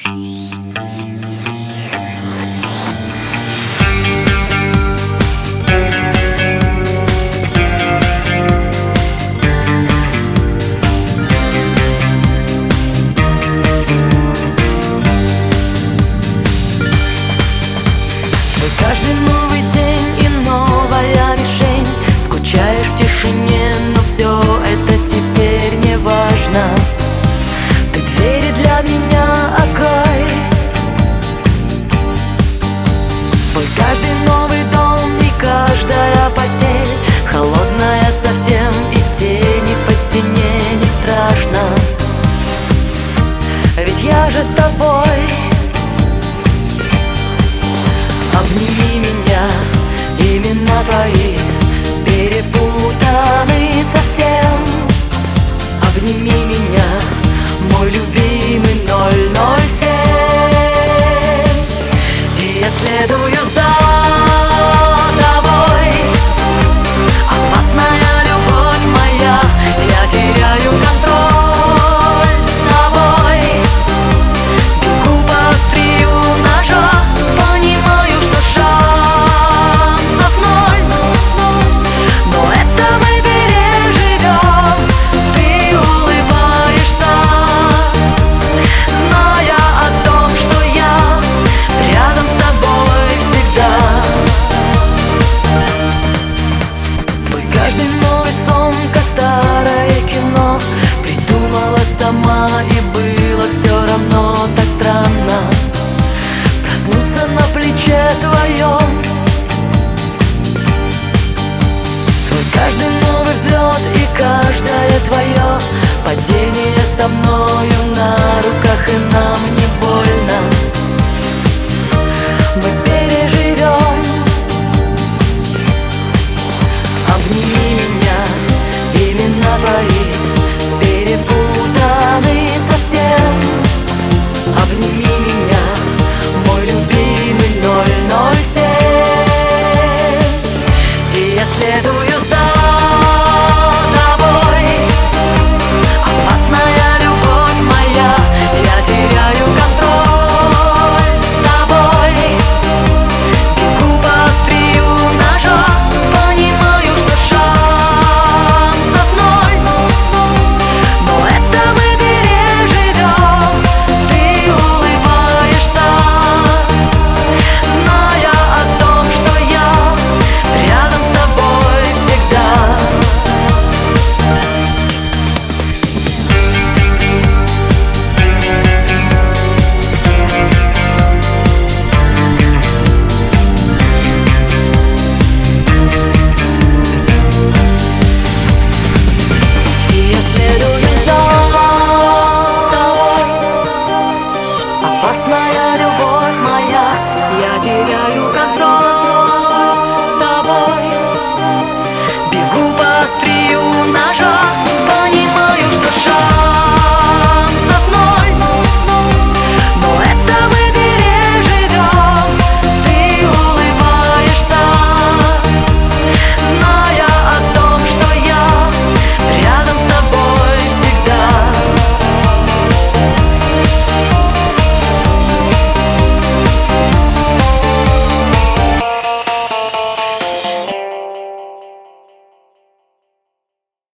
Каждый новый день и новая мишень. Скучаешь в тишине, но все это теперь не важно. Ты двери для меня открой. Твой каждый новый дом и каждая постель холодная совсем, и тени по стене не страшно. Ведь я же с тобой. Обними меня, имена твои перепутаны совсем. Обними меня, мой любимый 007. И я следую за тобой. Опасная любовь моя, я теряю контроль с тобой. Бегу по острию ножа, понимаю, что шансов ноль. Но это мы переживем. Ты улыбаешься, зная о том, что я рядом с тобой всегда. Твой каждый новый сон, как старое кино, придумала сама, и было все равно так странно проснуться на плече твоем. Твой каждый новый взлет и каждое твое падение со мною на